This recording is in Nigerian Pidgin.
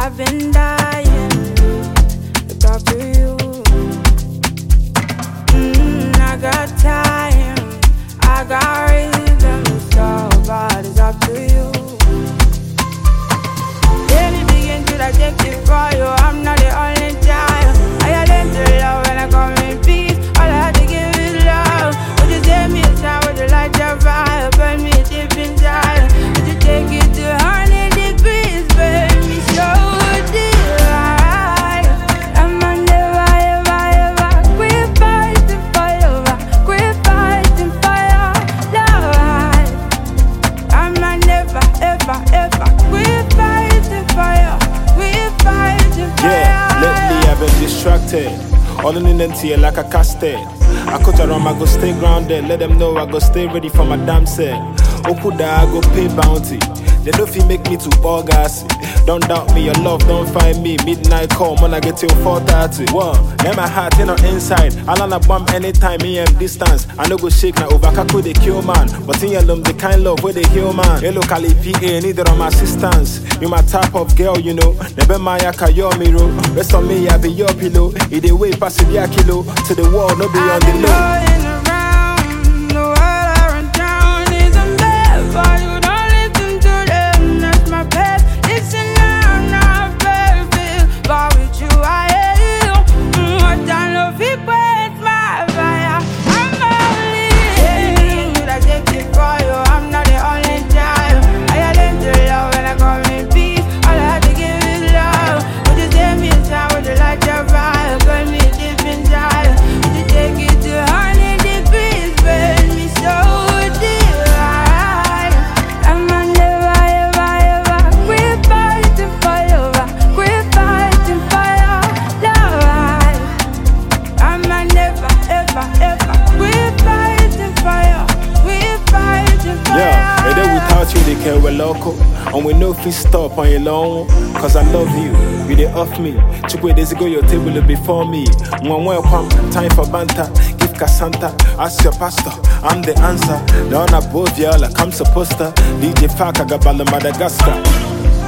I've been dying to talk to you. I got time, I got reason, so God is up to you. Let me begin to take it for you. I'm not the only child. I learned to love when I come in peace. All I had to give is love. Would you take me aside? Would you light your fire? Burn me deep inside. Would you take it to 100 degrees? Burn me so deep. I'm never, ever, ever quit fighting for you. Quit fighting for your love. I'm never, ever, ever quit fighting for you. Quit fighting for you. Yeah, lately I've been distracted. All in the like a casted. I cut around, I go stay grounded. Let them know I go stay ready for my damn set. Okuda, I go pay bounty. They don't feel make me too bogassy. Don't doubt me, your love don't find me. Midnight call, when I get till 4:30. One, let my heart in on inside. I land a bomb anytime, me and distance. I no go shake now, over Kaku they kill man. But in your love, the kind love where they heal man. Hey, locally PA, neither of my assistance. You my type of girl, you know. Never my yaka, your mirror. Rest on me, I be your pillow. Either way, pass it, ya kilo. To the wall, no be on the low. We're local, and we know if we stop on your long. Cause I love you, you they off me. 2 days ago your table will before me. One welcome, time for banter. Give Cassandra, ask your pastor, I'm the answer. Down above y'all like I'm supposed to. DJ Faka Gabala Madagascar.